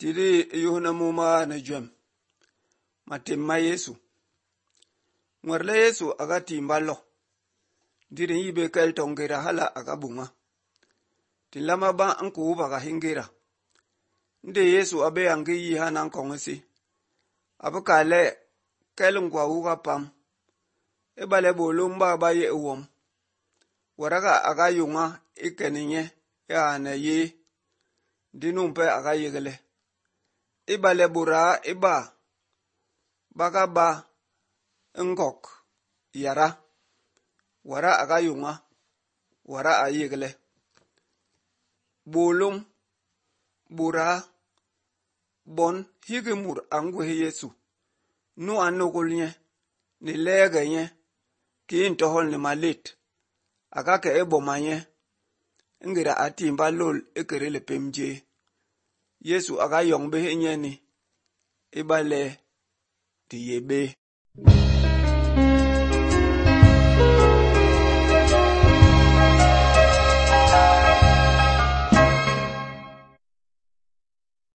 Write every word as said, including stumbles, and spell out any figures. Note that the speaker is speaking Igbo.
Tiri yuhna muma na jem. Matemma Yesu. Ngwarle Yesu aga timbalo. Diri yibe kel tongera hala aga bunga. Tilama ba anku uba ga hingera. Nde Yesu abe angi yi hanan kongesi. Abu kale kel ngwa uga pam. Ebale bolumba ba ye uwom. Waraga aga yunga ikeninye ya na ye. Dinumpe aga yegele. Ibale bura iba. Baga ba ngok yara. Wara aga yunga. Wara a yegele. Bolum bura bon higimur angwe Yesu. Nu anugul nye. Ni lege nye. Ki intohol ni malit. Aga ke ebo manye. Ngira ati mba lol ekerele pemje. Yesu aga yong behe nye ni. Ibale ti yebe.